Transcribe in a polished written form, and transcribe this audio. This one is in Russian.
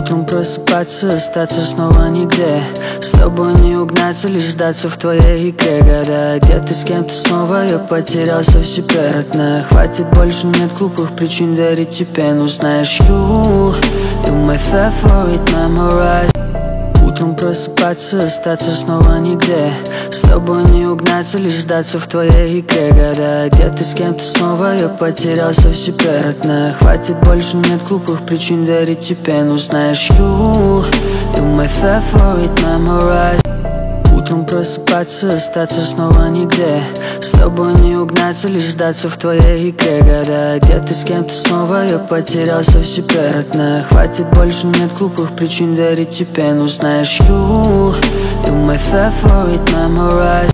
Утром просыпаться, остаться снова нигде. С тобой не угнаться, лишь сдаться в твоей игре. Года где-то с кем-то снова я потерялся в себе, родная. Хватит, больше нет глупых причин верить тебе. Но знаешь, you my favorite memories. Утром просыпаться, остаться снова нигде. С тобой не угнаться, лишь сдаться в твоей игре. Года где-то с кем-то снова я потерялся в себе, родная. Хватит, больше нет глупых причин верить тебе. Но знаешь, you my favorite memories. Утром просыпаться, остаться снова нигде. С тобой не угнаться, лишь сдаться в твоей игре. Года где-то с кем-то снова я потерялся в себе, родная. Хватит, больше нет глупых причин верить тебе. Но знаешь, you my favorite memories.